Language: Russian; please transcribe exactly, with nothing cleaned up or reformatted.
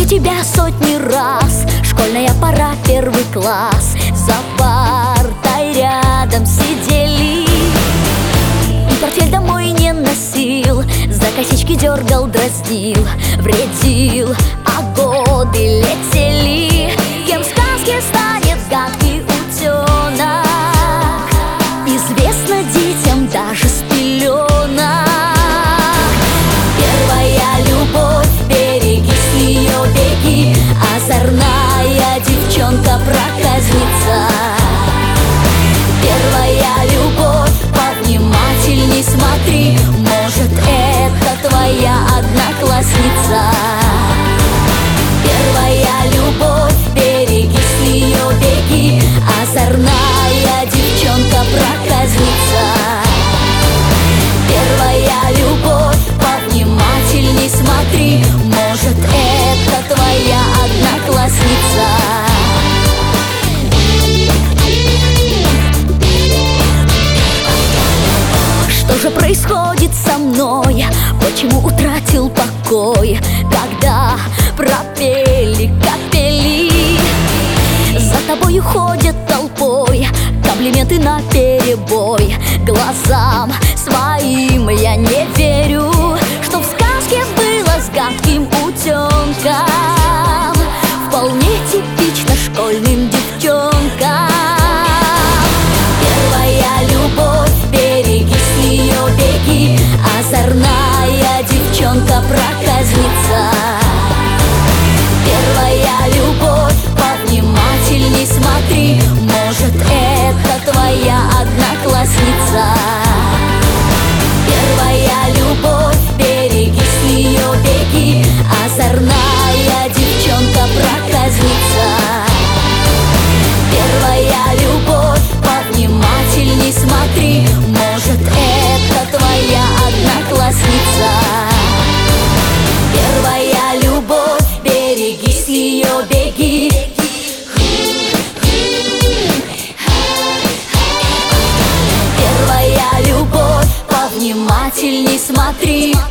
тебя сотни раз. Школьная пора, первый класс. За партой рядом сидели. И портфель домой не носил, за косички дергал, дразнил, вредил, а годы летели. Кем в сказке станет гадкий утенок, известно детям даже с пеленок. Первая любовь, береги, с нее беги, озорная девчонка-проказница. Первая любовь, повнимательней смотри, может, это твоя одноклассница. Первая любовь, береги, с нее беги, озорная девчонка-проказница. Первая любовь, повнимательней смотри, может, это твоя одноклассница. Что же происходит со мной? Почему утратил покой, когда пропели, как пели? За тобой уходят толпой комплименты наперебой. Глазам своим я не верю, что в сказке было с гадким утенком. Вполне типично школьным девчонкам. Первая любовь, береги, с нее беги, озорная девчонка-проказница. Первая любовь, повнимательней смотри, может, это твоя одноклассница. Первая любовь, береги, с нее беги, озорная девчонка-проказница. Первая любовь, повнимательней смотри, может, это твоя одноклассница. Первая любовь, береги, с нее беги. Первая любовь, повнимательней смотри.